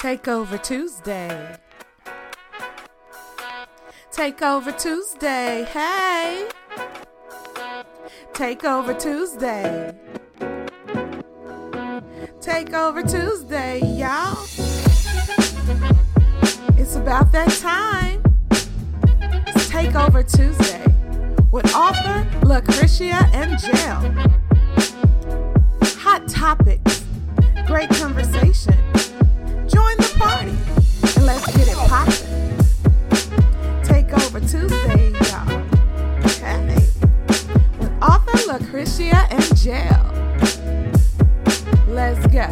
Takeover Tuesday. Takeover Tuesday. Hey. Takeover Tuesday. Takeover Tuesday, y'all. It's about that time. It's Takeover Tuesday with author Lucretia and Jail. Hot topics, great conversation. Join the party and let's get it poppin'. Takeover Tuesday, y'all. Hey, with author Lucretia and Jail. Let's go.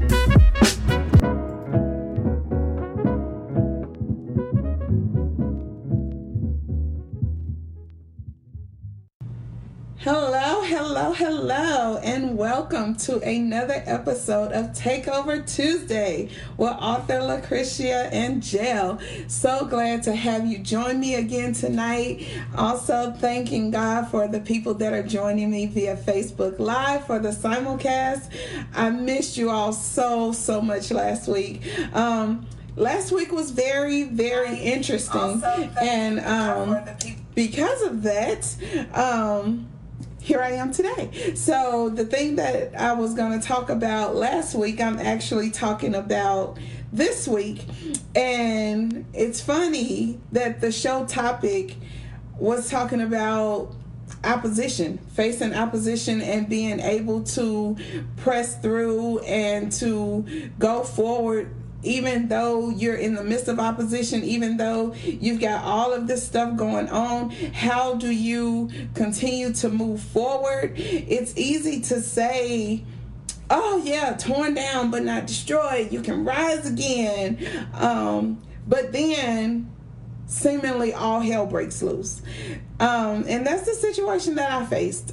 Hello, and welcome to another episode of Takeover Tuesday with author Lucretia and Jail. So glad to have you join me again tonight. Also, thanking God for the people that are joining me via Facebook Live for the simulcast. I missed you all so much last week. Last week was very interesting, and because of that, here I am today. So the thing that I was going to talk about last week, I'm actually talking about this week. And it's funny that the show topic was talking about opposition, facing opposition and being able to press through and to go forward even though you're in the midst of opposition, even though you've got all of this stuff going on. How do you continue to move forward? It's easy to say, oh yeah, torn down but not destroyed, you can rise again, but then seemingly all hell breaks loose, and that's the situation that I faced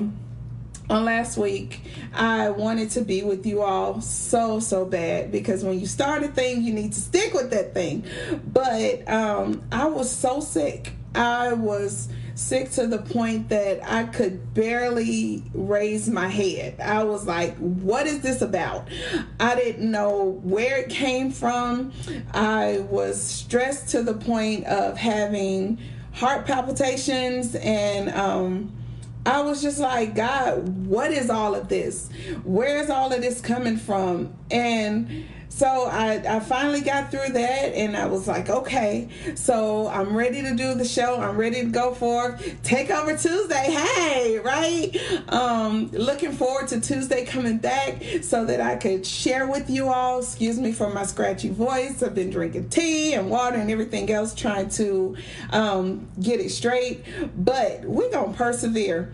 on last week. I wanted to be with you all so bad, because when you start a thing, you need to stick with that thing. But I was so sick. I was sick to the point that I could barely raise my head. I was like, what is this about? I didn't know where it came from. I was stressed to the point of having heart palpitations, and I was just like, God, what is all of this? Where is all of this coming from? And so I finally got through that, and I was like, okay, so I'm ready to do the show. I'm ready to go for Takeover Tuesday. Hey, right? Looking forward to Tuesday coming back so that I could share with you all. Excuse me for my scratchy voice. I've been drinking tea and water and everything else, trying to get it straight. But we're going to persevere.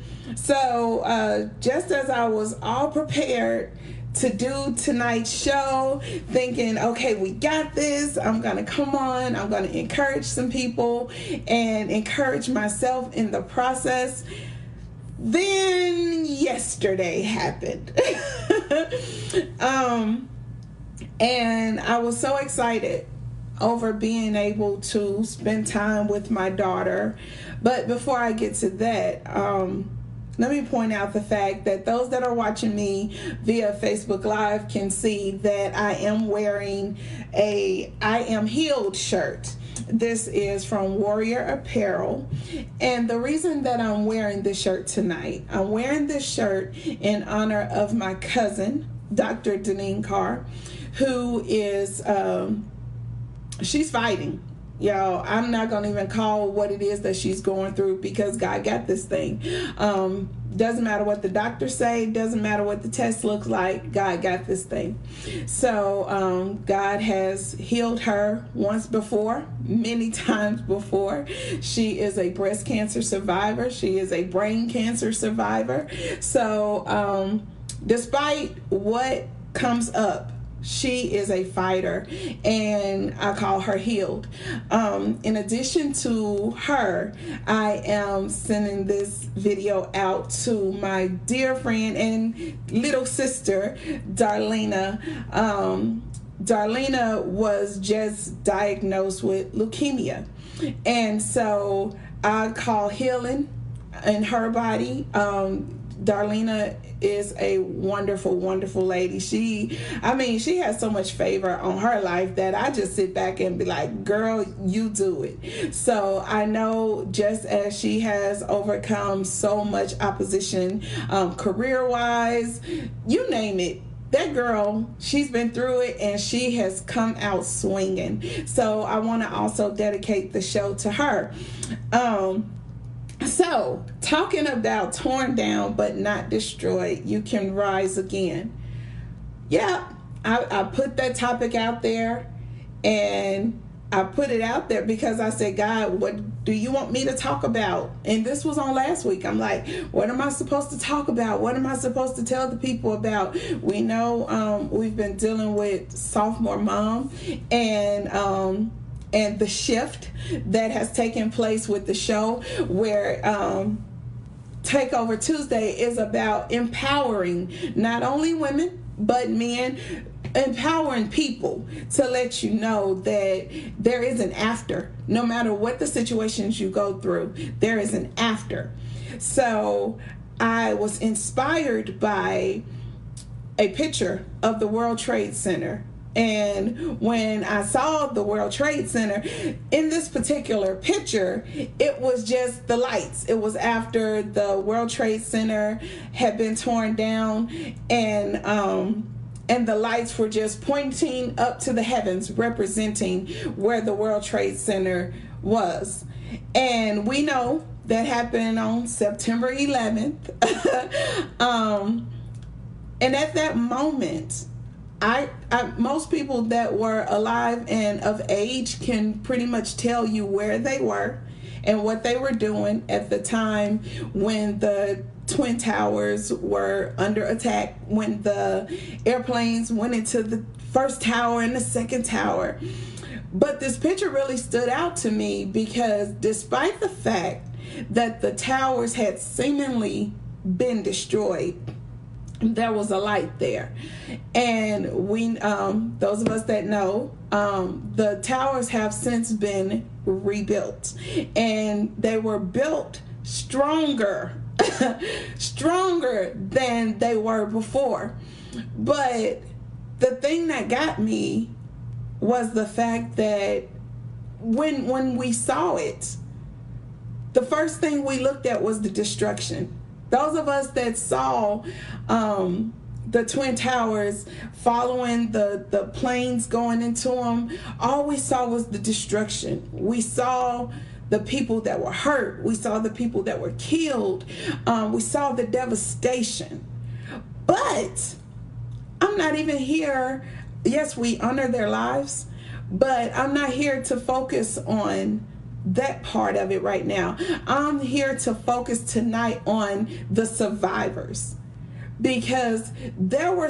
So just as I was all prepared to do tonight's show, thinking, okay, we got this. I'm going to come on. I'm going to encourage some people and encourage myself in the process. Then yesterday happened. And I was so excited over being able to spend time with my daughter. But before I get to that, let me point out the fact that those that are watching me via Facebook Live can see that I am wearing a I Am Healed shirt. This is from Warrior Apparel. And the reason that I'm wearing this shirt tonight, I'm wearing this shirt in honor of my cousin, Dr. Deneen Carr, who is, she's fighting. Y'all, I'm not going to even call what it is that she's going through, because God got this thing. Doesn't matter what the doctors say. Doesn't matter what the test looks like. God got this thing. So God has healed her once before, many times before. She is a breast cancer survivor. She is a brain cancer survivor. So despite what comes up, she is a fighter, and I call her healed. In addition to her, I am sending this video out to my dear friend and little sister, Darlena. Darlena was just diagnosed with leukemia, and so I call healing in her body. Darlena is a wonderful, wonderful lady. She has so much favor on her life that I just sit back and be like, girl, you do it. So I know just as she has overcome so much opposition, career-wise, you name it, that girl, she's been through it and she has come out swinging. So I want to also dedicate the show to her. So, talking about torn down but not destroyed, you can rise again. Yeah, I put that topic out there, and I put it out there because I said, God, what do you want me to talk about? And this was on last week. I'm like, what am I supposed to talk about? What am I supposed to tell the people about? We know we've been dealing with sophomore mom, and the shift that has taken place with the show, where Takeover Tuesday is about empowering not only women but men, empowering people to let you know that there is an after. No matter what the situations you go through, there is an after. So I was inspired by a picture of the World Trade Center. And when I saw the World Trade Center, in this particular picture, it was just the lights. It was after the World Trade Center had been torn down, and the lights were just pointing up to the heavens, representing where the World Trade Center was. And we know that happened on September 11th. And at that moment, I most people that were alive and of age can pretty much tell you where they were and what they were doing at the time when the Twin Towers were under attack, when the airplanes went into the first tower and the second tower. But this picture really stood out to me because despite the fact that the towers had seemingly been destroyed, there was a light there. And we, those of us that know, the towers have since been rebuilt, and they were built stronger than they were before. But the thing that got me was the fact that when we saw it, the first thing we looked at was the destruction. Those of us that saw the Twin Towers following the planes going into them, all we saw was the destruction. We saw the people that were hurt. We saw the people that were killed. We saw the devastation. But I'm not even here. Yes, we honor their lives, but I'm not here to focus on that part of it right now. I'm here to focus tonight on the survivors, because there were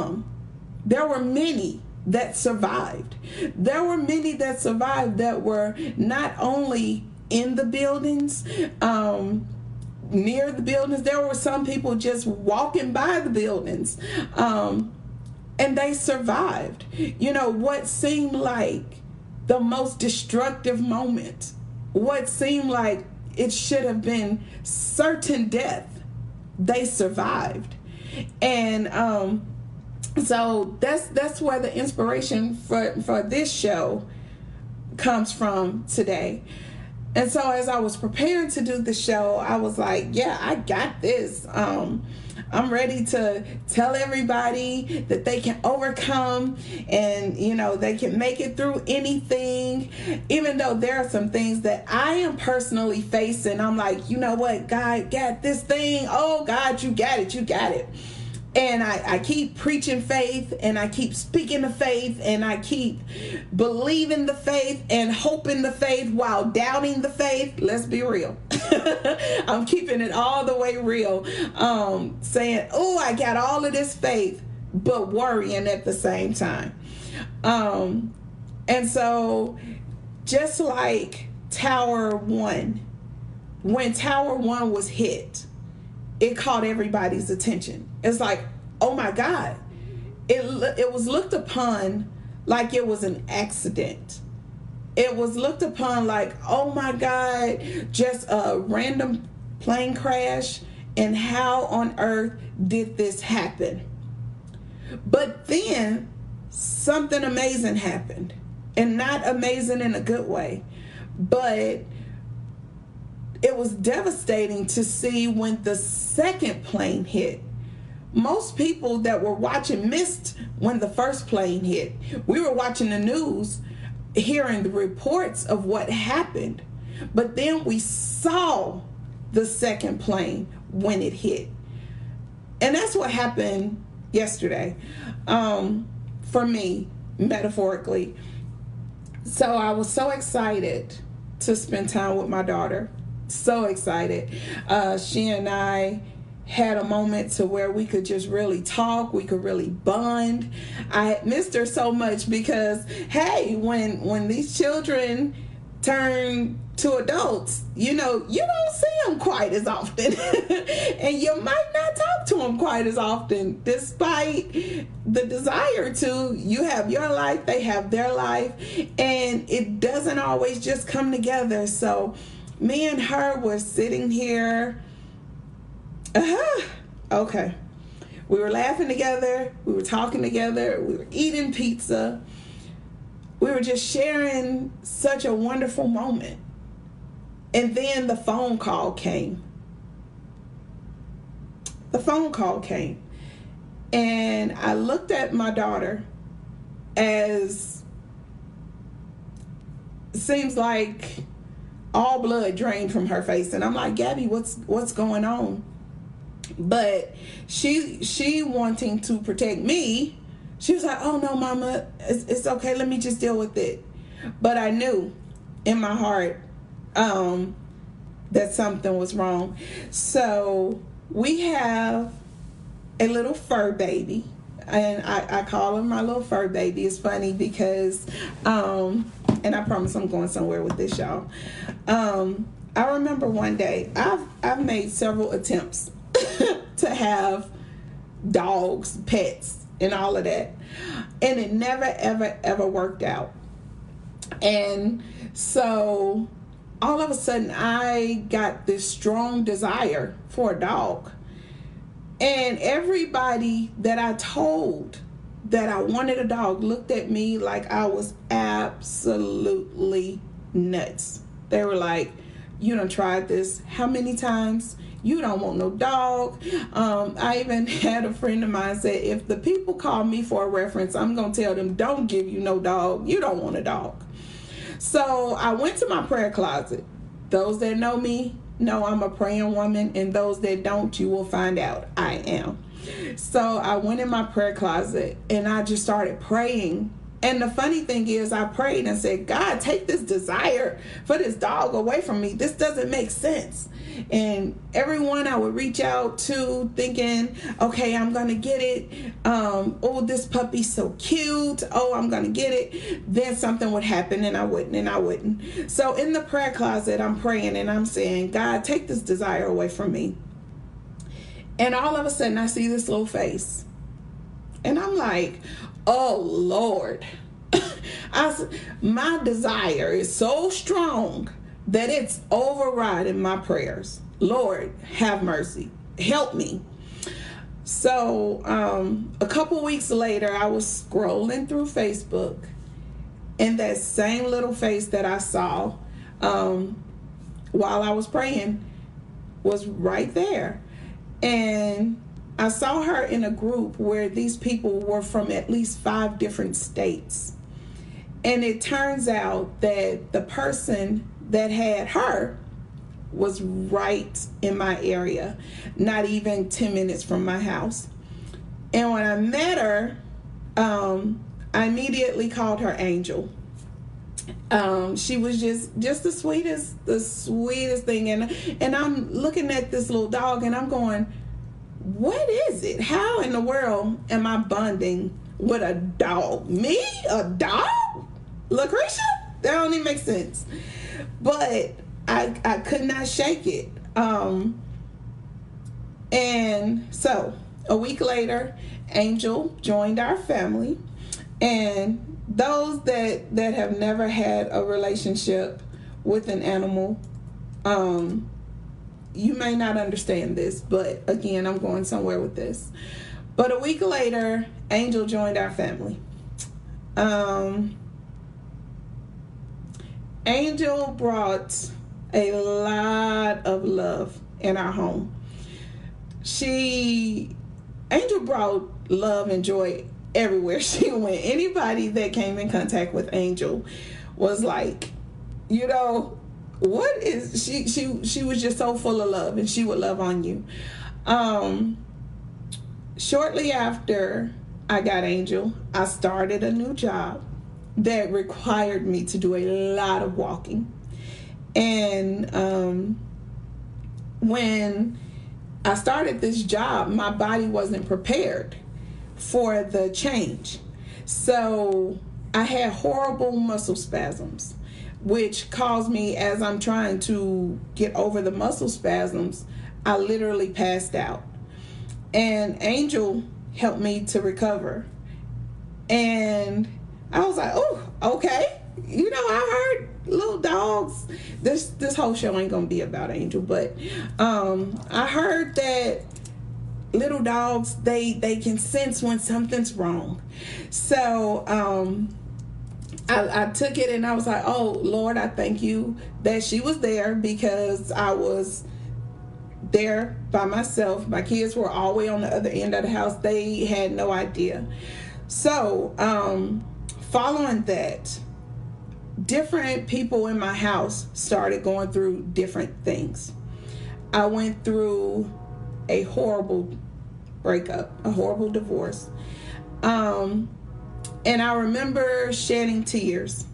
many that survived. There were many that survived that were not only in the buildings, near the buildings. There were some people just walking by the buildings, and they survived. You know, what seemed like the most destructive moment, what seemed like it should have been certain death, they survived. And so that's where the inspiration for this show comes from today. And so as I was preparing to do the show, I was like, yeah, I got this. I'm ready to tell everybody that they can overcome, and, you know, they can make it through anything, even though there are some things that I am personally facing. I'm like, you know what, God got this thing. Oh, God, you got it. And I keep preaching faith, and I keep speaking the faith, and I keep believing the faith and hoping the faith while doubting the faith. Let's be real. I'm keeping it all the way real. Saying, oh, I got all of this faith, but worrying at the same time. And so just like Tower 1, when Tower 1 was hit, it caught everybody's attention. It's like, oh my God. It was looked upon like it was an accident. It was looked upon like, oh my God, just a random plane crash, and how on earth did this happen? But then something amazing happened, and not amazing in a good way, but it was devastating to see when the second plane hit. Most people that were watching missed when the first plane hit. We were watching the news, hearing the reports of what happened, but then we saw the second plane when it hit. And that's what happened yesterday, for me, metaphorically. So I was so excited to spend time with my daughter. So excited. She and I had a moment to where we could just really talk. We could really bond. I missed her so much because, hey, when these children turn to adults, you don't see them quite as often. And you might not talk to them quite as often, despite the desire to. You have your life, they have their life, and it doesn't always just come together. So me and her were sitting here. Okay. We were laughing together. We were talking together. We were eating pizza. We were just sharing such a wonderful moment. And then the phone call came. The phone call came. And I looked at my daughter as it seems like all blood drained from her face. And I'm like, Gabby, what's going on? But she wanting to protect me, she was like, oh no, mama, it's okay, let me just deal with it. But I knew in my heart that something was wrong. So we have a little fur baby, and I call him my little fur baby. It's funny because and I promise I'm going somewhere with this, y'all. I remember one day I've made several attempts to have dogs, pets, and all of that, and it never ever worked out. And so all of a sudden I got this strong desire for a dog, and everybody that I told that I wanted a dog looked at me like I was absolutely nuts. They were like, you done tried this how many times? You don't want no dog. I even had a friend of mine say, if the people call me for a reference, I'm going to tell them, don't give you no dog. You don't want a dog. So I went to my prayer closet. Those that know me know I'm a praying woman, and those that don't, you will find out I am. So I went in my prayer closet and I just started praying. And the funny thing is, I prayed and said, God, take this desire for this dog away from me. This doesn't make sense. And everyone I would reach out to thinking, okay, I'm going to get it. Oh, this puppy's so cute. Oh, I'm going to get it. Then something would happen and I wouldn't. So in the prayer closet, I'm praying and I'm saying, God, take this desire away from me. And all of a sudden I see this little face. And I'm like, oh, Lord. My desire is so strong that it's overriding my prayers. Lord, have mercy. Help me. So a couple weeks later, I was scrolling through Facebook, and that same little face that I saw while I was praying was right there. And I saw her in a group where these people were from at least 5 different states. And it turns out that the person that had her was right in my area, not even 10 minutes from my house. And when I met her, I immediately called her Angel. She was just the sweetest thing. And I'm looking at this little dog and I'm going, what is it? How in the world am I bonding with a dog? Me? A dog? Lucretia? That don't even make sense. But I could not shake it. And so a week later, Angel joined our family. And those that have never had a relationship with an animal, you may not understand this, but again, I'm going somewhere with this. But a week later, Angel joined our family. Angel brought a lot of love in our home. Angel brought love and joy everywhere she went. Anybody that came in contact with Angel was like, what is she was just so full of love, and she would love on you. Shortly after I got Angel, I started a new job that required me to do a lot of walking. And when I started this job, my body wasn't prepared for the change. So I had horrible muscle spasms, which caused me, as I'm trying to get over the muscle spasms, I literally passed out. And Angel helped me to recover. And I was like, oh, okay. I heard little dogs. This whole show ain't gonna be about Angel, but I heard that little dogs, they can sense when something's wrong. So I took it and I was like, oh Lord, I thank you that she was there, because I was there by myself. My kids were all the way on the other end of the house. They had no idea. So following that, different people in my house started going through different things. I went through a horrible breakup, a horrible divorce. And I remember shedding tears.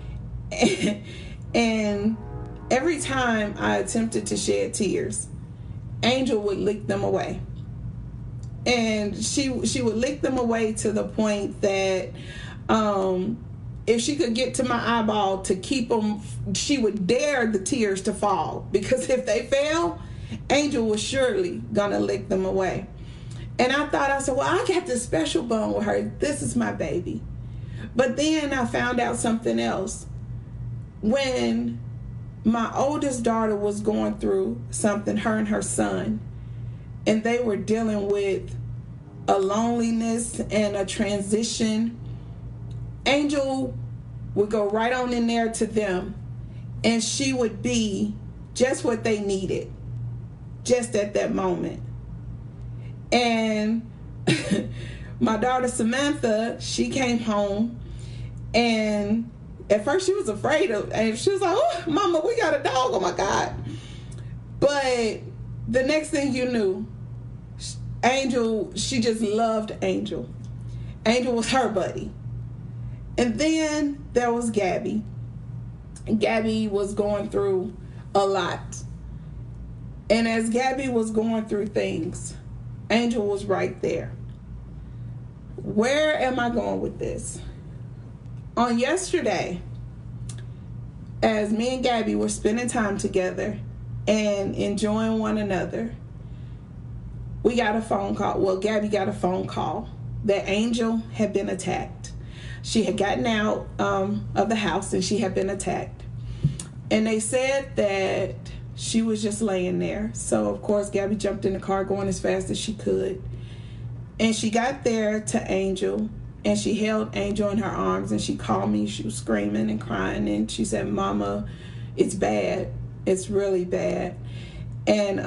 And every time I attempted to shed tears, Angel would lick them away. And she would lick them away to the point that if she could get to my eyeball to keep them, she would dare the tears to fall, because if they fell, Angel was surely gonna lick them away. And I said, well, I got this special bond with her. This is my baby. But then I found out something else. When my oldest daughter was going through something, her and her son, and they were dealing with a loneliness and a transition, Angel would go right on in there to them, and she would be just what they needed, just at that moment. And my daughter Samantha, she came home, and at first she was afraid of, and she was like, oh, Mama, we got a dog, oh my God. But the next thing you knew, Angel, she just loved Angel. Angel was her buddy. And then there was Gabby. And Gabby was going through a lot. And as Gabby was going through things, Angel was right there. Where am I going with this? On yesterday, as me and Gabby were spending time together and enjoying one another, we got a phone call. Well, Gabby got a phone call that Angel had been attacked. She had gotten out of the house and she had been attacked. And they said that she was just laying there. So, of course, Gabby jumped in the car going as fast as she could. And she got there to Angel, and she held Angel in her arms, and she called me. She was screaming and crying, and she said, Mama, it's bad. It's really bad. And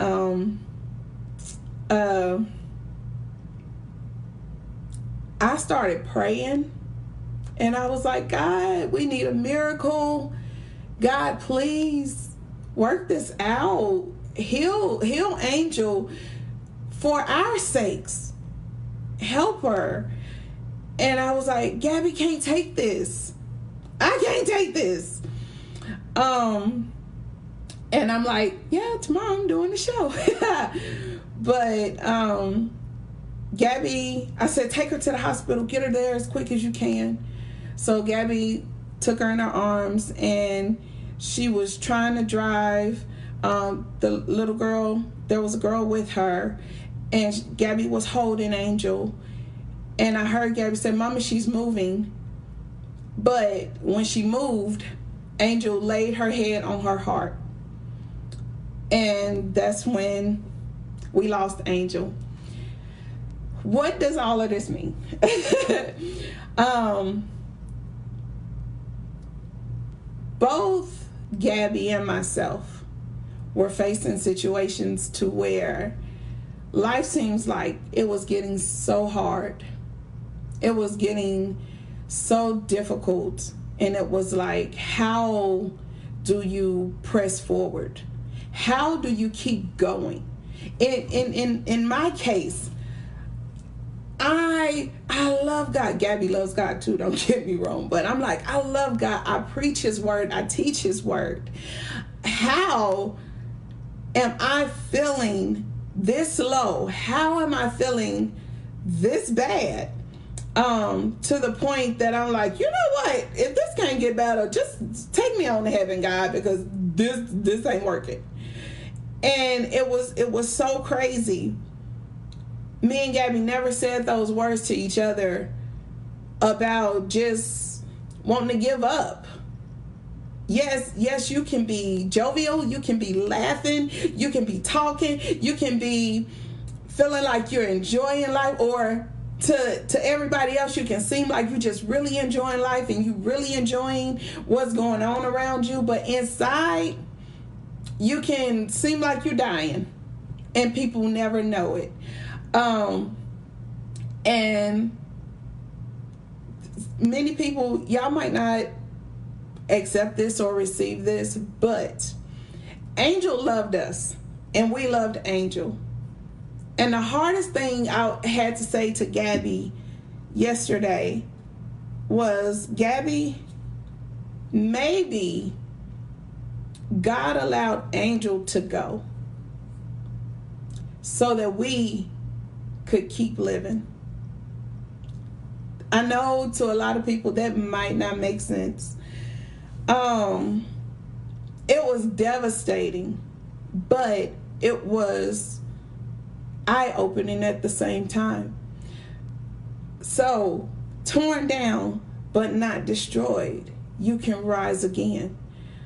I started praying, and I was like, God, we need a miracle. God, please work this out. Heal Angel for our sakes. Help her. And I was like, Gabby can't take this. I can't take this. And I'm like, yeah, tomorrow I'm doing the show. But Gabby, I said, take her to the hospital, get her there as quick as you can. So Gabby took her in her arms, and she was trying to drive. The little girl, there was a girl with her, and Gabby was holding Angel. And I heard Gabby say, Mama, she's moving. But when she moved, Angel laid her head on her heart. And that's when we lost Angel. What does all of this mean? Both Gabby and myself were facing situations to where life seems like it was getting so hard. It was getting so difficult. And it was like, how do you press forward? How do you keep going? In my case, I love God. Gabby loves God too, don't get me wrong. But I'm like, I love God. I preach his word. I teach his word. How am I feeling this low? How am I feeling this bad? To the point that I'm like, you know what? If this can't get better, just take me on to heaven, God, because this ain't working. And it was so crazy. Me and Gabby never said those words to each other about just wanting to give up. Yes, you can be jovial, you can be laughing, you can be talking, you can be feeling like you're enjoying life, or to everybody else you can seem like you're just really enjoying life and you really enjoying what's going on around you, but inside you can seem like you're dying and people never know it. And many people, y'all might not accept this or receive this, but Angel loved us and we loved Angel. And the hardest thing I had to say to Gabby yesterday was, Gabby, maybe God allowed Angel to go so that we could keep living. I know to a lot of people that might not make sense. It was devastating, but it was eye-opening at the same time. So, torn down but not destroyed, you can rise again.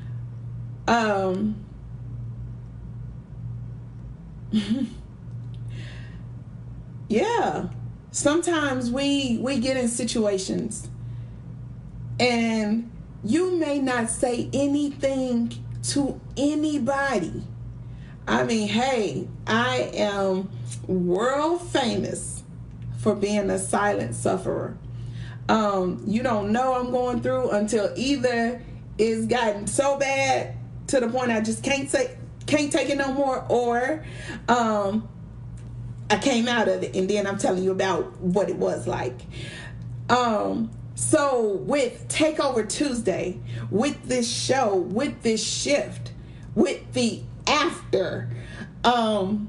Yeah, sometimes we get in situations and you may not say anything to anybody. I mean, hey, I am world famous for being a silent sufferer. You don't know I'm going through until either it's gotten so bad to the point I just can't take it no more, or I came out of it and then I'm telling you about what it was like. So with Takeover Tuesday, with this show, with this shift, with the after, I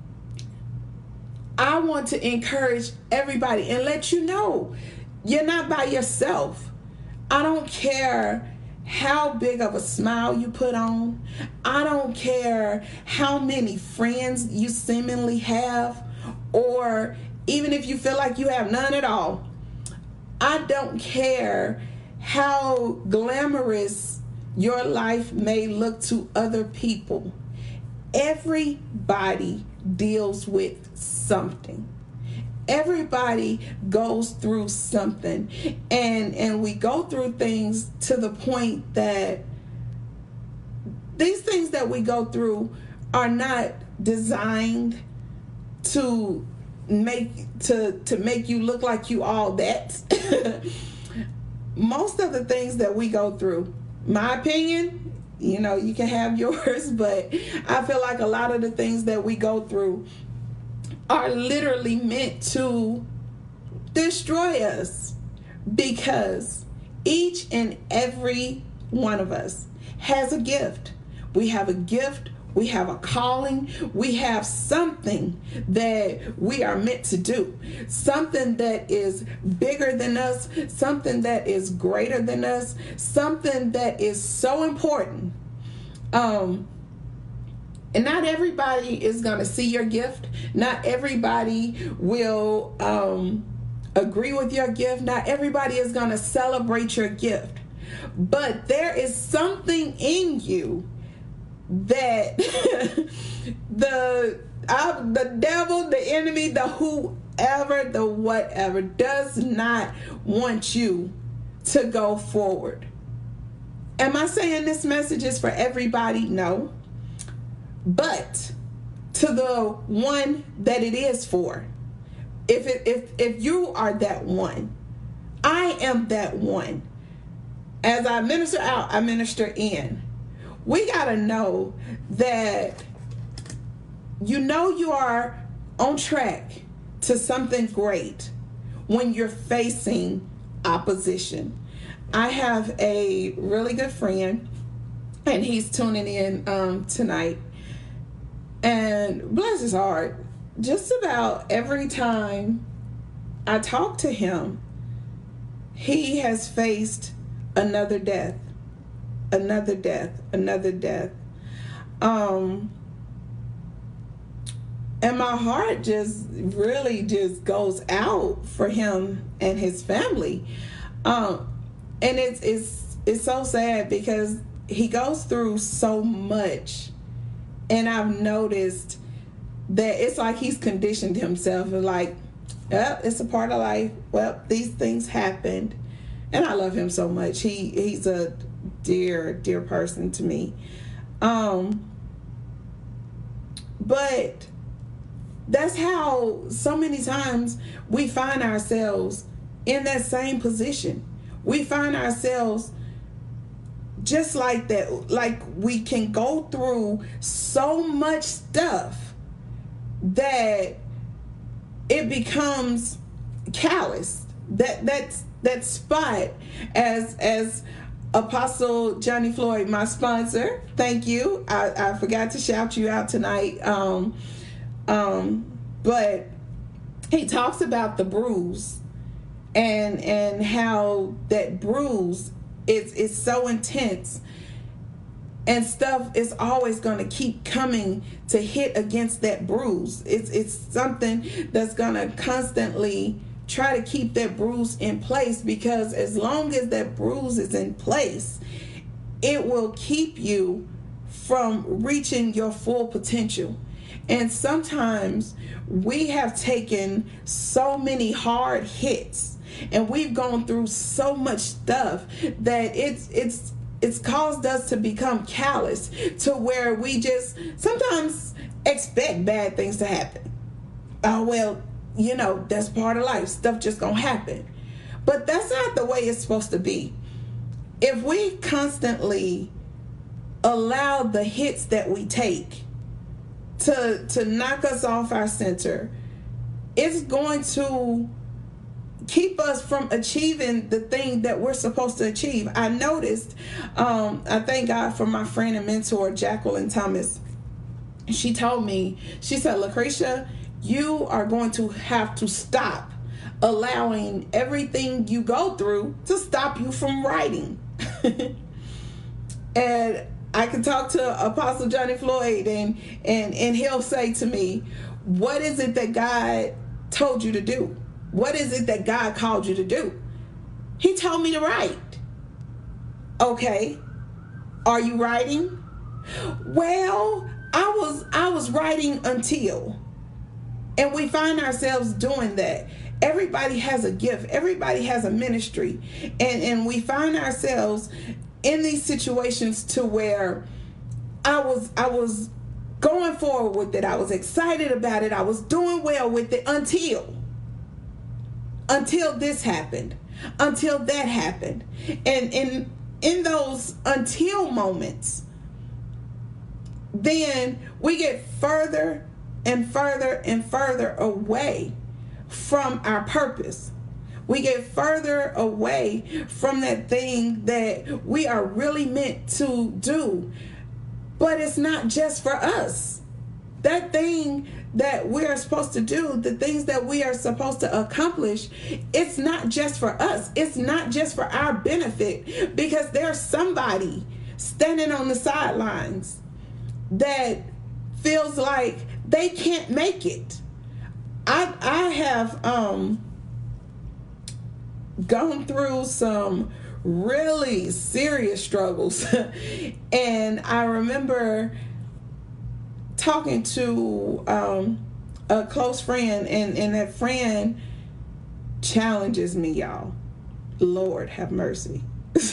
want to encourage everybody and let you know you're not by yourself. I don't care how big of a smile you put on. I don't care how many friends you seemingly have, or even if you feel like you have none at all. I don't care how glamorous your life may look to other people. Everybody deals with something. Everybody goes through something. And we go through things to the point that these things that we go through are not designed to make you look like you all that. Most of the things that we go through, my opinion, you can have yours, but I feel like a lot of the things that we go through are literally meant to destroy us, because each and every one of us has a gift. We have a gift. We have a calling. We have something that we are meant to do. Something that is bigger than us. Something that is greater than us. Something that is so important. And not everybody is going to see your gift. Not everybody will agree with your gift. Not everybody is going to celebrate your gift. But there is something in you that the devil, the enemy, the whoever, the whatever does not want you to go forward. Am I saying this message is for everybody? No. But to the one that it is for, if you are that one, I am that one. As I minister out, I minister in. We got to know that you are on track to something great when you're facing opposition. I have a really good friend, and he's tuning in tonight. And bless his heart, just about every time I talk to him, he has faced another death. And my heart just really just goes out for him and his family. And it's so sad because he goes through so much, and I've noticed that it's like he's conditioned himself, like, well, it's a part of life. Well, these things happened. And I love him so much. He's a dear person to me. But that's how so many times we find ourselves in that same position. We find ourselves just like that. Like, we can go through so much stuff that it becomes callous. That spot, as Apostle Johnny Floyd, my sponsor, thank you. I forgot to shout you out tonight. But he talks about the bruise and how that bruise is so intense, and stuff is always going to keep coming to hit against that bruise. It's something that's going to constantly try to keep that bruise in place, because as long as that bruise is in place, it will keep you from reaching your full potential. And sometimes we have taken so many hard hits, and we've gone through so much stuff that it's caused us to become callous, to where we just sometimes expect bad things to happen. Oh, well, that's part of life. Stuff just gonna happen. But that's not the way it's supposed to be. If we constantly allow the hits that we take to knock us off our center, it's going to keep us from achieving the thing that we're supposed to achieve. I noticed, I thank God for my friend and mentor, Jacqueline Thomas. She told me, she said, Lucretia, you are going to have to stop allowing everything you go through to stop you from writing. And I can talk to Apostle Johnny Floyd, and he'll say to me, what is it that God told you to do? What is it that God called you to do? He told me to write. Okay. Are you writing? Well, I was writing until. And we find ourselves doing that. Everybody has a gift. Everybody has a ministry. And we find ourselves in these situations to where I was going forward with it. I was excited about it. I was doing well with it until this happened, until that happened. And in those until moments, then we get further and further and further away from our purpose. We get further away from that thing that we are really meant to do. But it's not just for us. That thing that we are supposed to do, the things that we are supposed to accomplish, it's not just for us. It's not just for our benefit, because there's somebody standing on the sidelines that feels like they can't make it. I have gone through some really serious struggles. And I remember talking to a close friend, and that friend challenges me, y'all. Lord have mercy.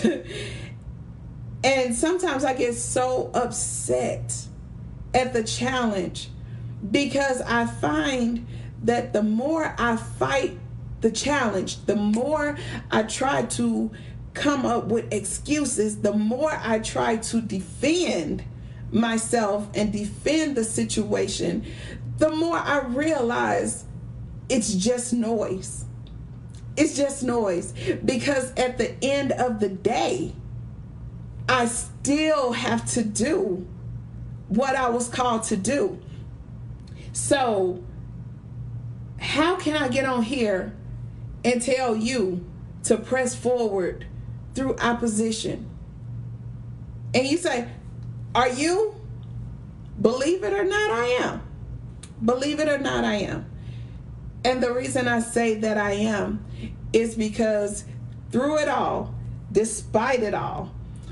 And sometimes I get so upset at the challenge, because I find that the more I fight the challenge, the more I try to come up with excuses, the more I try to defend myself and defend the situation, the more I realize it's just noise. It's just noise. Because at the end of the day, I still have to do what I was called to do. So how can I get on here and tell you to press forward through opposition? And you say, are you? Believe it or not, I am. Believe it or not, I am. And the reason I say that I am is because through it all, despite it all,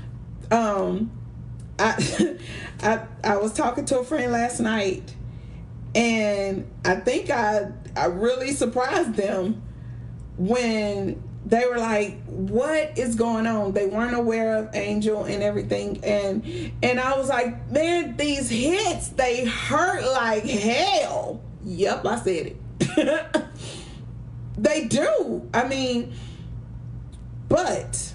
I was talking to a friend last night, and I think I really surprised them when they were like, what is going on? They weren't aware of Angel and everything. And I was like, man, these hits, they hurt like hell. Yep, I said it. They do. I mean, but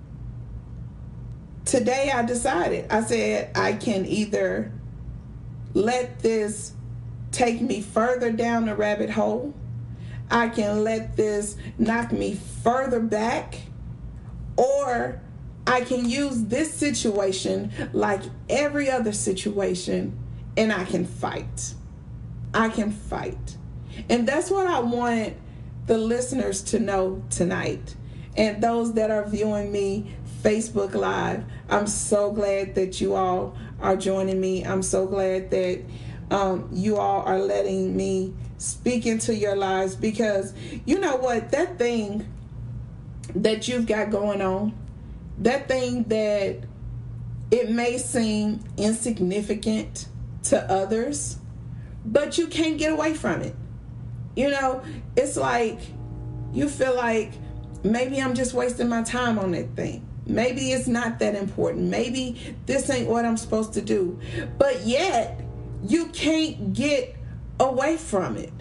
today I decided, I said, I can either let this take me further down the rabbit hole, I can let this knock me further back, or I can use this situation like every other situation, and I can fight. I can fight. And that's what I want the listeners to know tonight. And those that are viewing me Facebook Live, I'm so glad that you all are joining me. I'm so glad that you all are letting me speak into your lives, because you know what, that thing that you've got going on, that thing that it may seem insignificant to others, but you can't get away from it. You know, it's like you feel like maybe I'm just wasting my time on that thing. Maybe it's not that important. Maybe this ain't what I'm supposed to do. But yet, you can't get away from it.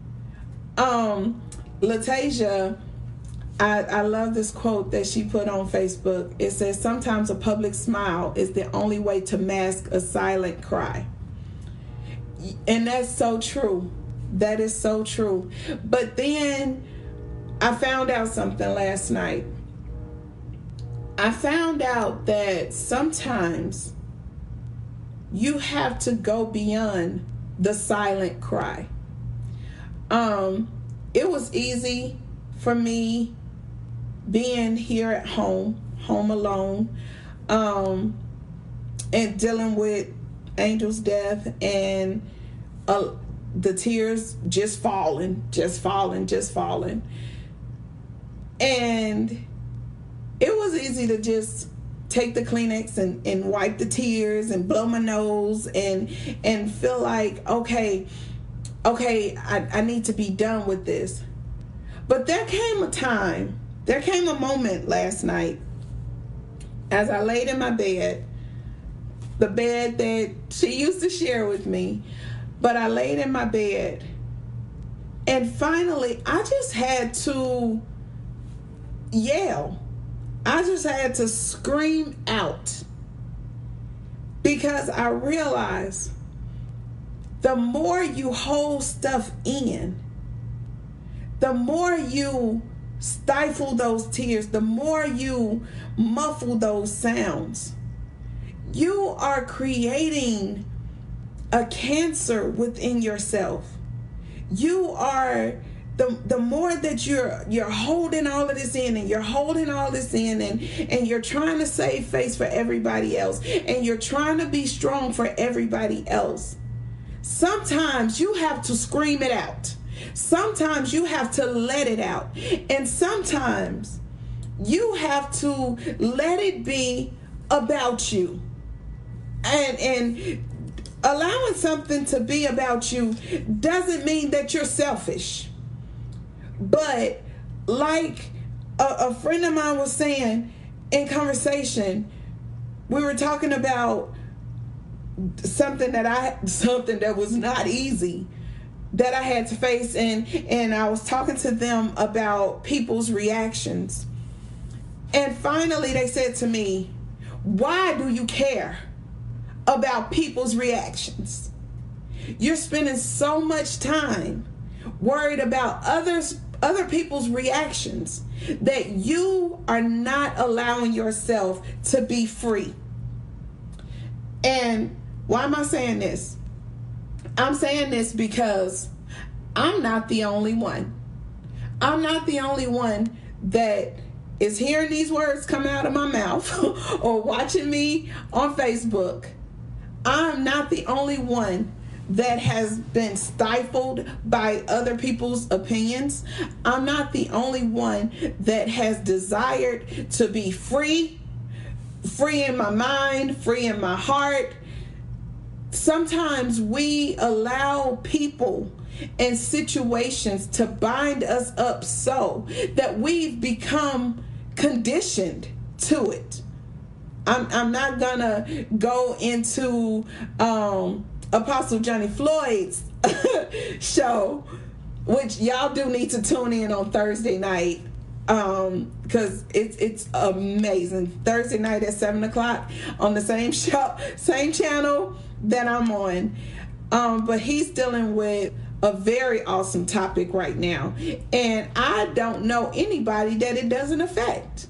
Latasia, I love this quote that she put on Facebook. It says, sometimes a public smile is the only way to mask a silent cry. And that's so true. That is so true. But then I found out something last night. I found out that sometimes you have to go beyond the silent cry. It was easy for me being here at home alone, and dealing with Angel's death, and the tears just falling. And it was easy to just take the Kleenex and wipe the tears and blow my nose and feel like, okay, I need to be done with this. But there came a moment last night as I laid in my bed, the bed that she used to share with me, but I laid in my bed, and finally I just had to yell. I just had to scream out, because I realized the more you hold stuff in, the more you stifle those tears, the more you muffle those sounds, you are creating a cancer within yourself. You are, the more that you're holding all of this in, and you're holding all this in, and you're trying to save face for everybody else, and you're trying to be strong for everybody else, sometimes you have to scream it out. Sometimes you have to let it out. And sometimes you have to let it be about you. And allowing something to be about you doesn't mean that you're selfish. But like a friend of mine was saying in conversation, we were talking about something that was not easy that I had to face, and I was talking to them about people's reactions. And finally they said to me, "Why do you care about people's reactions? You're spending so much time worried about other people's reactions that you are not allowing yourself to be free." And why am I saying this? I'm saying this because I'm not the only one. I'm not the only one that is hearing these words come out of my mouth or watching me on Facebook. I'm not the only one that has been stifled by other people's opinions. I'm not the only one that has desired to be free in my mind, free in my heart. Sometimes we allow people and situations to bind us up so that we've become conditioned to it. I'm not gonna go into Apostle Johnny Floyd's show, which y'all do need to tune in on Thursday night, because it's amazing. Thursday night at 7:00 on the same channel that I'm on. But he's dealing with a very awesome topic right now, and I don't know anybody that it doesn't affect.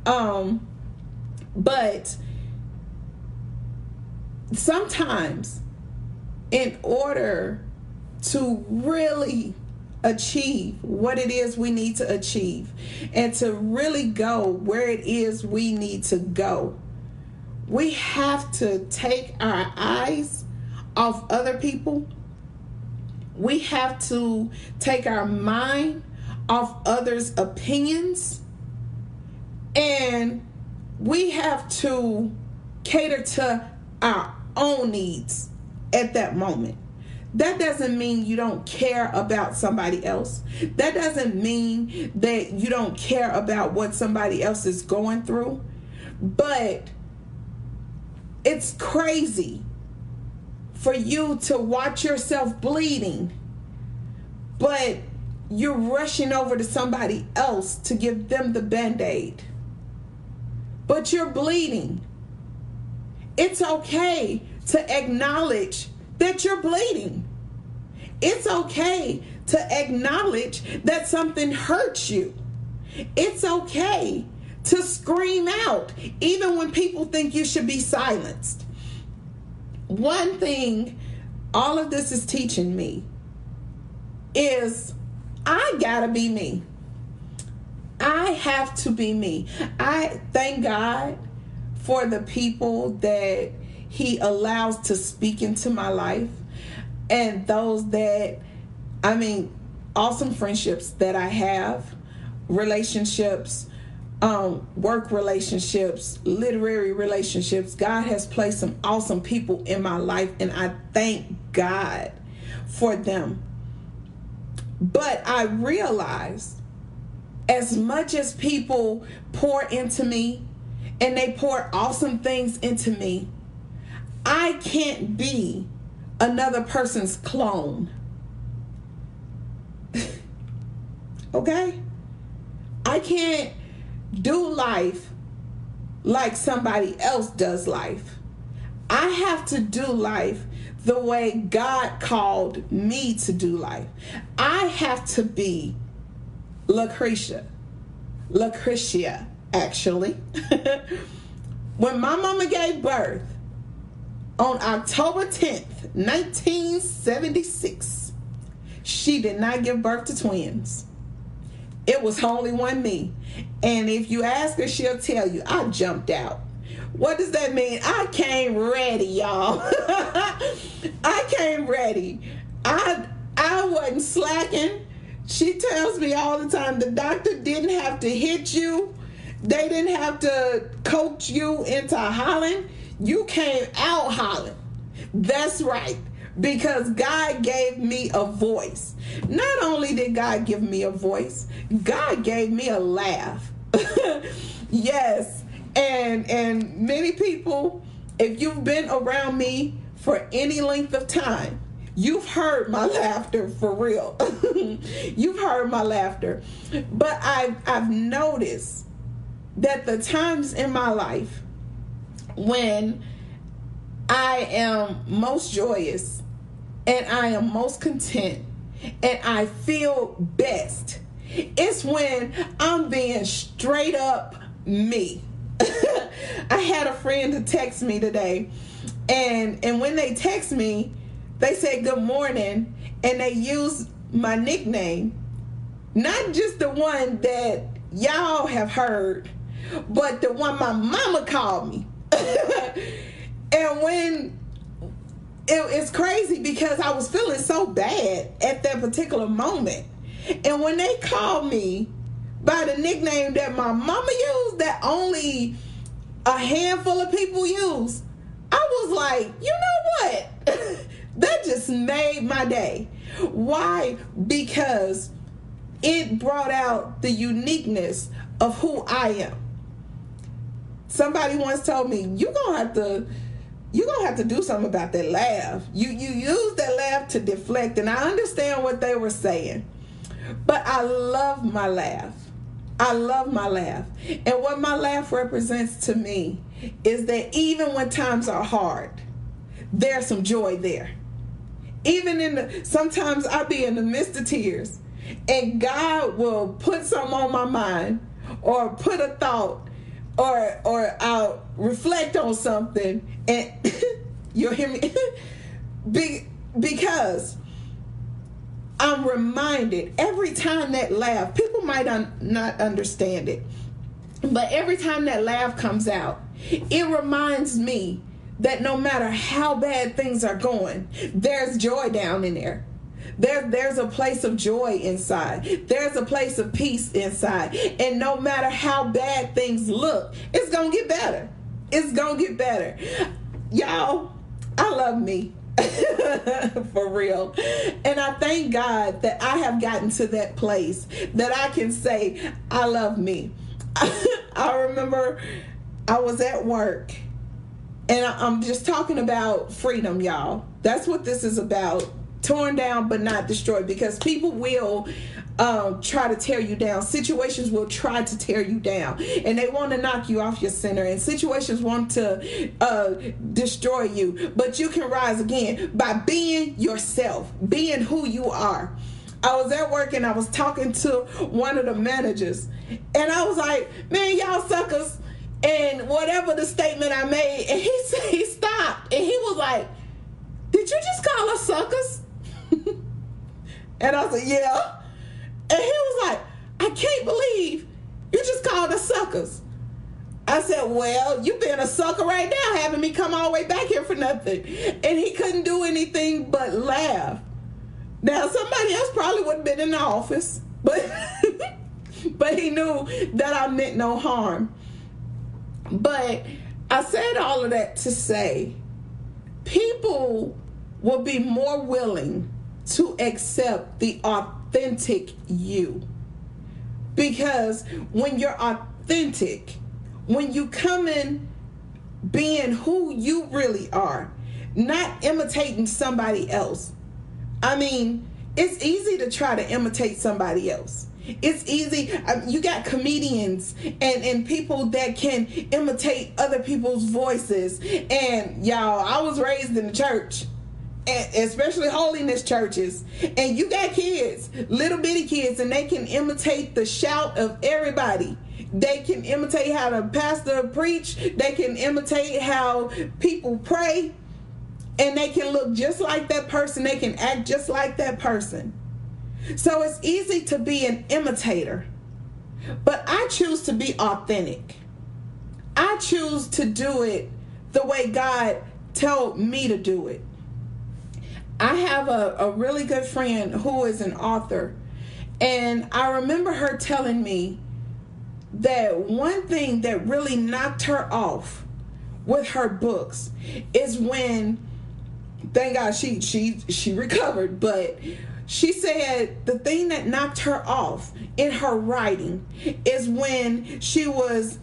But sometimes, in order to really achieve what it is we need to achieve and to really go where it is we need to go, we have to take our eyes off other people. We have to take our mind off others' opinions, and we have to cater to our own needs at that moment. That doesn't mean you don't care about somebody else. That doesn't mean that you don't care about what somebody else is going through. But it's crazy for you to watch yourself bleeding, but you're rushing over to somebody else to give them the Band-Aid. But you're bleeding. It's okay to acknowledge that you're bleeding. It's okay to acknowledge that something hurts you. It's okay to scream out, even when people think you should be silenced. One thing all of this is teaching me is I gotta be me. I have to be me. I thank God for the people that He allows to speak into my life, and those that, awesome friendships that I have, relationships, work relationships, literary relationships. God has placed some awesome people in my life, and I thank God for them. But I realize, as much as people pour into me and they pour awesome things into me, I can't be another person's clone. Okay? I can't do life like somebody else does life. I have to do life the way God called me to do life. I have to be Lucretia, actually. When my mama gave birth on October 10th, 1976, she did not give birth to twins. It was only one me. And if you ask her, she'll tell you, I jumped out. What does that mean? I came ready, y'all. I came ready. I wasn't slacking. She tells me all the time, the doctor didn't have to hit you They didn't have to coach you into hollering. You came out hollering. That's right. Because God gave me a voice. Not only did God give me a voice, God gave me a laugh. Yes. And many people, if you've been around me for any length of time, you've heard my laughter for real. You've heard my laughter. But I've noticed that the times in my life when I am most joyous and I am most content and I feel best, it's when I'm being straight up me. I had a friend to text me today, and when they text me, they say good morning, and they use my nickname, not just the one that y'all have heard, but the one my mama called me. And when it's crazy because I was feeling so bad at that particular moment, and when they called me by the nickname that my mama used, that only a handful of people use, I was like, you know what? That just made my day. Why? Because it brought out the uniqueness of who I am. Somebody once told me, you're gonna have to do something about that laugh. You use that laugh to deflect, and I understand what they were saying. But I love my laugh. I love my laugh. And what my laugh represents to me is that even when times are hard, there's some joy there. Even sometimes I'll be in the midst of tears, and God will put something on my mind, or put a thought, or I'll reflect on something, and you'll hear me because I'm reminded every time that laugh, people might not understand it, but every time that laugh comes out, it reminds me that no matter how bad things are going, there's joy down in there. There's a place of joy inside. There's a place of peace inside. And no matter how bad things look, it's going to get better. It's going to get better. Y'all, I love me. For real. And I thank God that I have gotten to that place that I can say, I love me. I remember I was at work, and I'm just talking about freedom, y'all. That's what this is about. Torn down but not destroyed, because people will try to tear you down. Situations will try to tear you down, and they want to knock you off your center, and situations want to destroy you, but you can rise again by being yourself, being who you are. I was at work and I was talking to one of the managers, and I was like, man, y'all suckers, and whatever the statement I made, and he stopped, and he was like, did you just call us suckers? And I said, yeah. And he was like, I can't believe you just called us suckers. I said, well, you being a sucker right now, having me come all the way back here for nothing. And he couldn't do anything but laugh. Now, somebody else probably would have been in the office, but but he knew that I meant no harm. But I said all of that to say, people will be more willing to accept the authentic you. Because when you're authentic, when you come in being who you really are, not imitating somebody else. I mean, it's easy to try to imitate somebody else. It's easy. You got comedians and people that can imitate other people's voices. And y'all, I was raised in the church, and especially holiness churches. And you got kids, little bitty kids, and they can imitate the shout of everybody. They can imitate how the pastor preach. They can imitate how people pray. And they can look just like that person. They can act just like that person. So it's easy to be an imitator. But I choose to be authentic. I choose to do it the way God told me to do it. I have a really good friend who is an author. And I remember her telling me that one thing that really knocked her off with her books is when, thank God she recovered, but she said the thing that knocked her off in her writing is when she was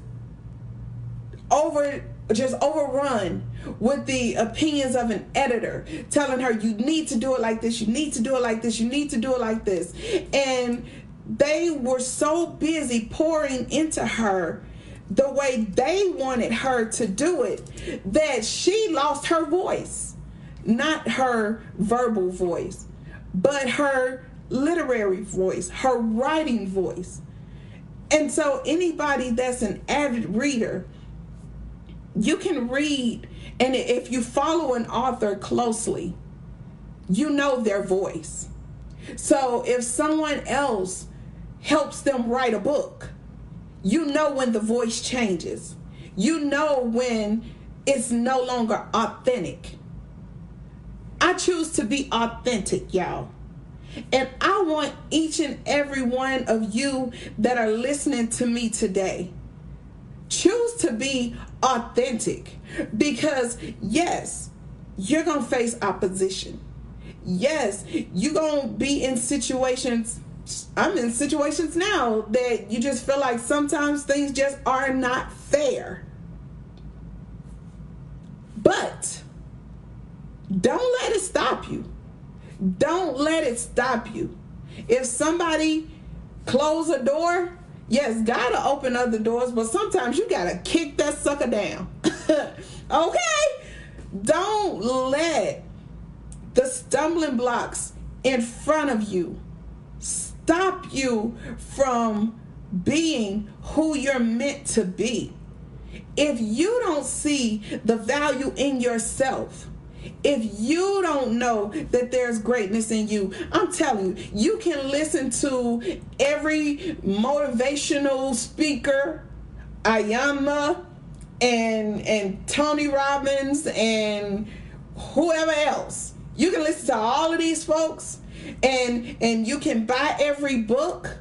overrun with the opinions of an editor telling her, you need to do it like this, you need to do it like this, you need to do it like this. And they were so busy pouring into her the way they wanted her to do it that she lost her voice. Not her verbal voice, but her literary voice, her writing voice. And so anybody that's an avid reader, you can read, and if you follow an author closely, you know their voice. So if someone else helps them write a book, you know when the voice changes. You know when it's no longer authentic. I choose to be authentic, y'all. And I want each and every one of you that are listening to me today, choose to be authentic, because yes, you're going to face opposition. Yes, you're going to be in situations. I'm in situations now that you just feel like sometimes things just are not fair. But don't let it stop you. Don't let it stop you. If somebody close a door, yes, God will open other doors, but sometimes you got to kick that sucker down. Okay? Don't let the stumbling blocks in front of you stop you from being who you're meant to be. If you don't see the value in yourself, if you don't know that there's greatness in you, I'm telling you, you can listen to every motivational speaker, Ayama and Tony Robbins and whoever else. You can listen to all of these folks, and you can buy every book.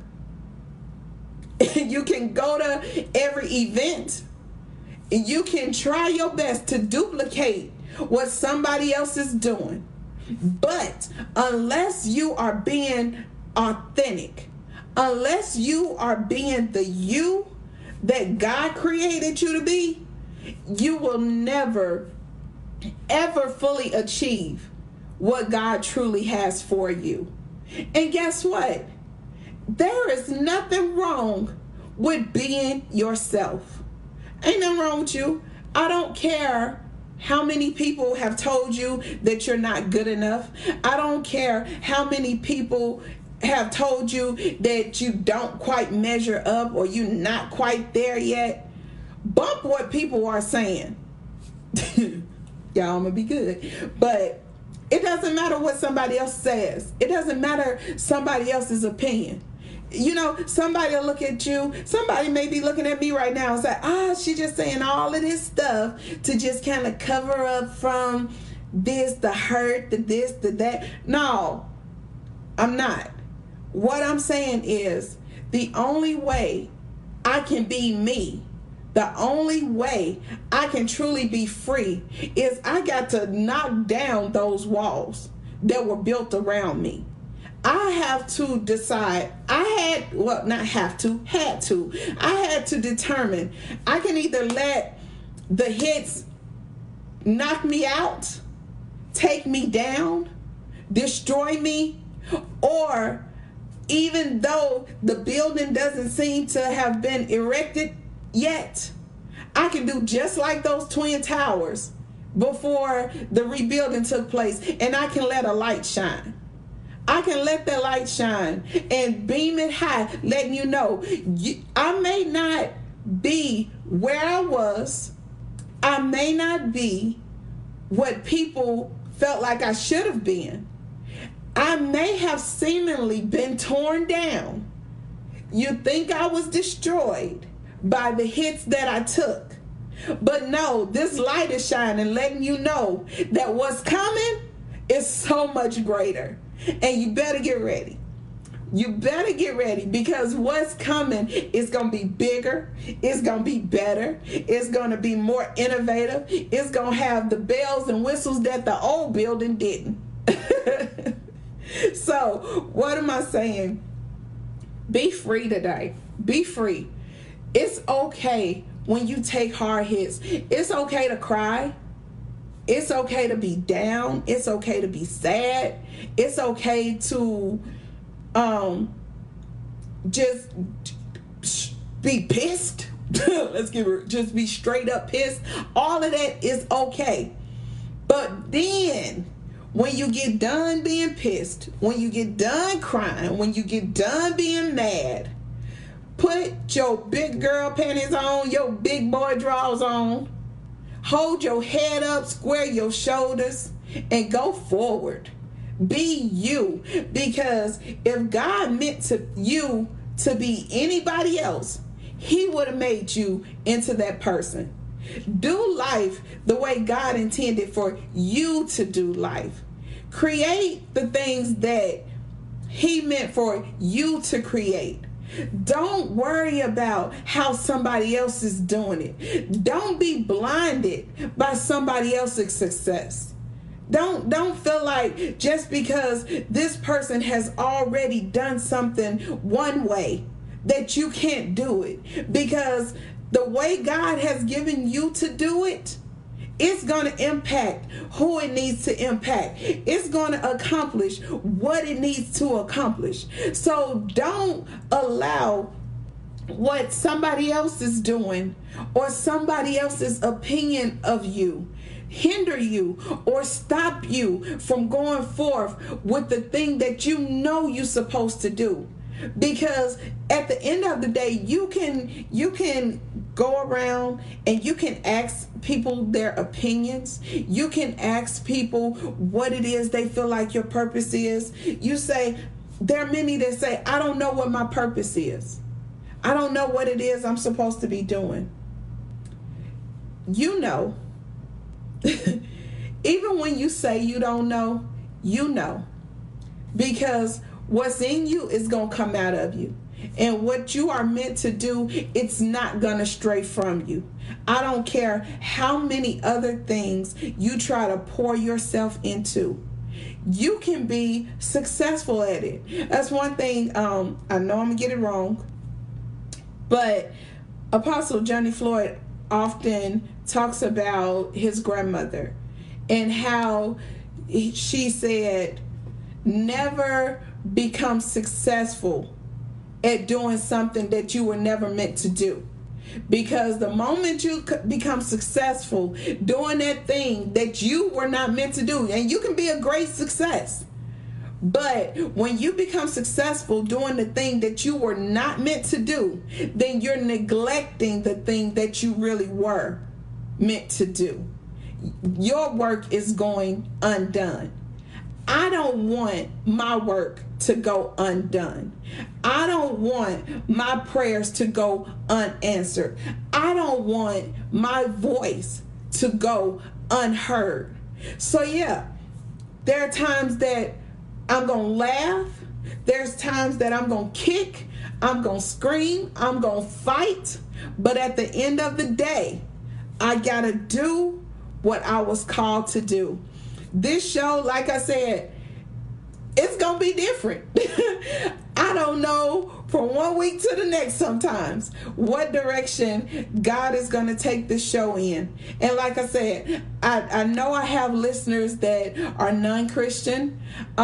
You can go to every event. You can try your best to duplicate what somebody else is doing. But unless you are being authentic, unless you are being the you that God created you to be, you will never, ever fully achieve what God truly has for you. And guess what? There is nothing wrong with being yourself. Ain't nothing wrong with you. I don't care how many people have told you that you're not good enough. I don't care how many people have told you that you don't quite measure up or you're not quite there yet. Bump what people are saying. Y'all, I'm gonna be good. But it doesn't matter what somebody else says. It doesn't matter somebody else's opinion. You know, somebody will look at you. Somebody may be looking at me right now and say, she's just saying all of this stuff to just kind of cover up from this, the hurt, the this, the that. No, I'm not. What I'm saying is the only way I can be me, the only way I can truly be free is I got to knock down those walls that were built around me. I have to decide. I had to determine. I can either let the hits knock me out, take me down, destroy me, or even though the building doesn't seem to have been erected yet, I can do just like those Twin Towers before the rebuilding took place, and I can let a light shine. I can let that light shine and beam it high, letting you know I may not be where I was. I may not be what people felt like I should have been. I may have seemingly been torn down. You think I was destroyed by the hits that I took. But no, this light is shining, letting you know that what's coming is so much greater. And you better get ready. You better get ready, because what's coming is going to be bigger. It's going to be better. It's going to be more innovative. It's going to have the bells and whistles that the old building didn't. So, what am I saying? Be free today. Be free. It's okay when you take hard hits. It's okay to cry. It's okay to be down. It's okay to be sad. It's okay to just be pissed. Just be straight up pissed. All of that is okay. But then when you get done being pissed, when you get done crying, when you get done being mad, put your big girl panties on, your big boy drawers on, hold your head up, square your shoulders, and go forward. Be you. Because if God meant you to be anybody else, he would have made you into that person. Do life the way God intended for you to do life. Create the things that he meant for you to create. Don't worry about how somebody else is doing it. Don't be blinded by somebody else's success. Don't feel like just because this person has already done something one way that you can't do it. Because the way God has given you to do it, it's going to impact who it needs to impact. It's going to accomplish what it needs to accomplish. So don't allow what somebody else is doing or somebody else's opinion of you hinder you or stop you from going forth with the thing that you know you're supposed to do. Because at the end of the day, you can go around and you can ask people their opinions. You can ask people what it is they feel like your purpose is. You say, there are many that say, I don't know what my purpose is. I don't know what it is I'm supposed to be doing. You know. Even when you say you don't know, you know. Because what's in you is going to come out of you. And what you are meant to do, it's not going to stray from you. I don't care how many other things you try to pour yourself into. You can be successful at it. That's one thing. I know I'm going to get it wrong, but Apostle Johnny Floyd often talks about his grandmother and how she said, never become successful at doing something that you were never meant to do. Because the moment you become successful doing that thing that you were not meant to do, and you can be a great success, but when you become successful doing the thing that you were not meant to do, then you're neglecting the thing that you really were meant to do. Your work is going undone. I don't want my work to go undone. I don't want my prayers to go unanswered. I don't want my voice to go unheard. So yeah, there are times that I'm going to laugh. There's times that I'm going to kick. I'm going to scream. I'm going to fight. But at the end of the day, I got to do what I was called to do. This show, like I said, it's going to be different. I don't know from one week to the next sometimes what direction God is going to take this show in. And like I said, I know I have listeners that are non-Christian.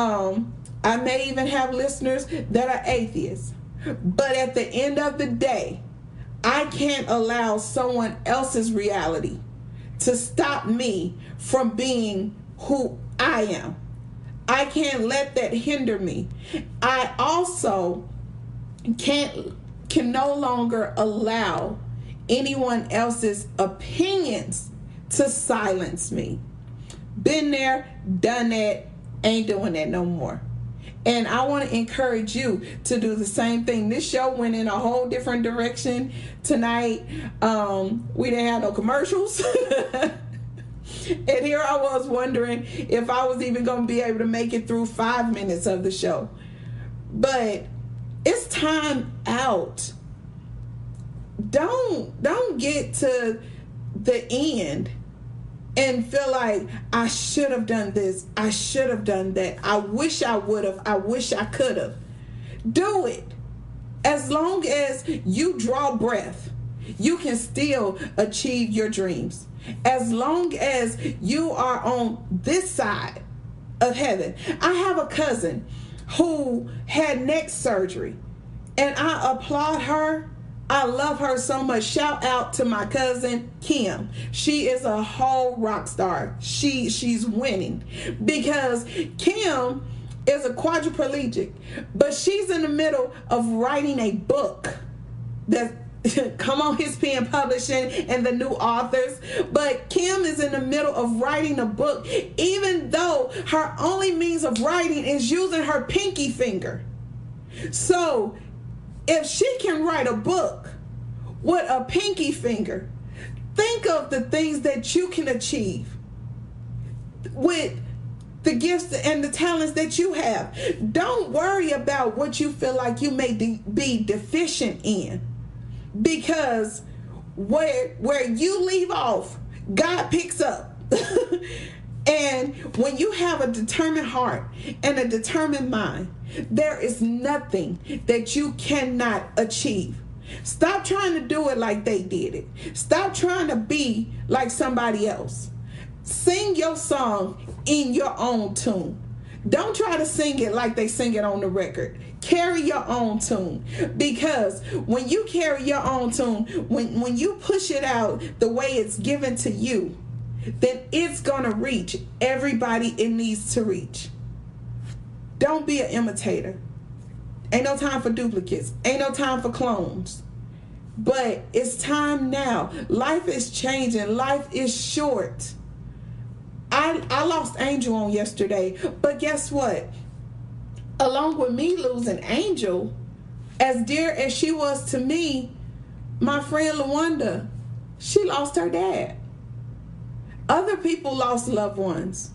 I may even have listeners that are atheists. But at the end of the day, I can't allow someone else's reality to stop me from being who I am. I can't let that hinder me. I also can no longer allow anyone else's opinions to silence me. Been there, done that, ain't doing that no more. And I want to encourage you to do the same thing. This show went in a whole different direction tonight. We didn't have no commercials. And here I was wondering if I was even going to be able to make it through 5 minutes of the show. But It's time out. Don't get to the end and feel like, I should have done this, I should have done that, I wish I would have, I wish I could have. Do it. As long as you draw breath, you can still achieve your dreams. As long as you are on this side of heaven. I have a cousin who had neck surgery, and I applaud her. I love her so much. Shout out to my cousin Kim. She is a whole rock star. She's winning, because Kim is a quadriplegic, but she's in the middle of writing a book that come on His Pen Publishing and the new authors. But Kim is in the middle of writing a book, even though her only means of writing is using her pinky finger. So if she can write a book with a pinky finger, think of the things that you can achieve with the gifts and the talents that you have. Don't worry about what you feel like you may be deficient in, because where you leave off, God picks up. And when you have a determined heart and a determined mind, there is nothing that you cannot achieve. Stop trying to do it like they did it. Stop trying to be like somebody else. Sing your song in your own tune. Don't try to sing it like they sing it on the record. Carry your own tune, because when you carry your own tune, when you push it out the way it's given to you, then it's gonna reach everybody it needs to reach. Don't be an imitator. Ain't no time for duplicates. Ain't no time for clones. But it's time now. Life is changing. Life is short. I lost Angel on yesterday, but guess what? Along with me losing Angel, as dear as she was to me, my friend LaWanda, she lost her dad. Other people lost loved ones.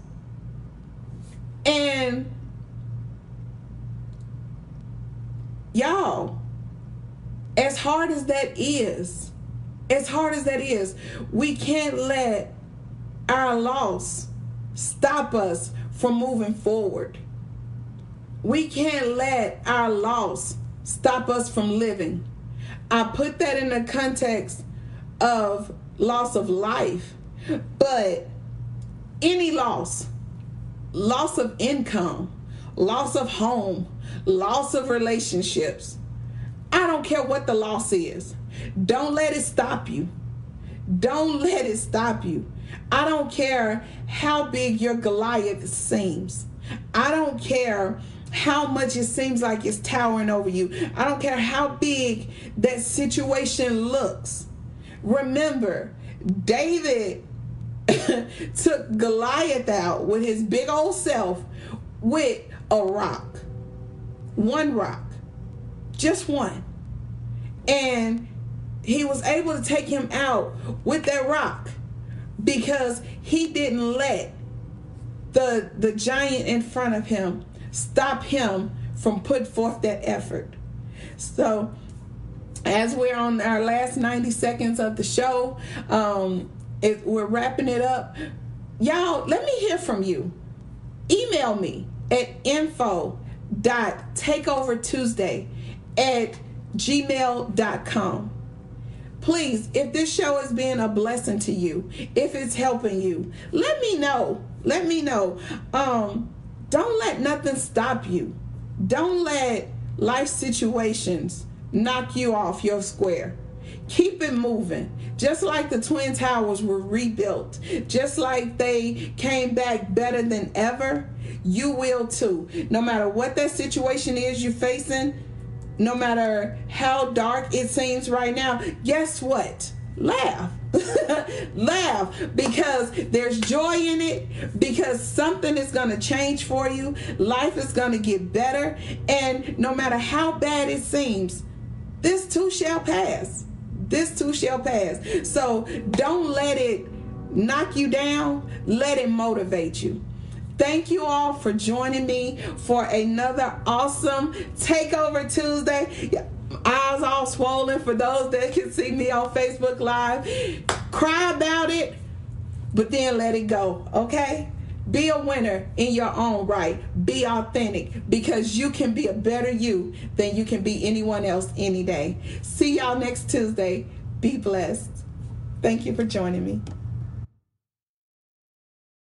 And y'all, as hard as that is, we can't let our loss stop us from moving forward. We can't let our loss stop us from living. I put that in the context of loss of life, but any loss of income, loss of home, loss of relationships, I don't care what the loss is. Don't let it stop you. Don't let it stop you. I don't care how big your Goliath seems. I don't care how much it seems like it's towering over you. I don't care how big that situation looks. Remember, David took Goliath out with his big old self with a rock. One rock. Just one. And he was able to take him out with that rock because he didn't let the giant in front of him stop him from putting forth that effort. So as we're on our last 90 seconds of the show, we're wrapping it up. Y'all, let me hear from you. Email me at info.takeovertuesday@gmail.com. Please, if this show is being a blessing to you, if it's helping you, let me know. Let me know. Don't let nothing stop you. Don't let life situations knock you off your square. Keep it moving. Just like the Twin Towers were rebuilt, just like they came back better than ever, you will too. No matter what that situation is you're facing, no matter how dark it seems right now, guess what? Laugh. Laugh, because there's joy in it, because something is going to change for you. Life is going to get better, and no matter how bad it seems, this too shall pass. This too shall pass. So don't let it knock you down. Let it motivate you. Thank you all for joining me for another awesome Takeover Tuesday. Eyes all swollen for those that can see me on Facebook Live. Cry about it, but then let it go, okay? Be a winner in your own right. Be authentic, because you can be a better you than you can be anyone else any day. See y'all next Tuesday. Be blessed. Thank you for joining me.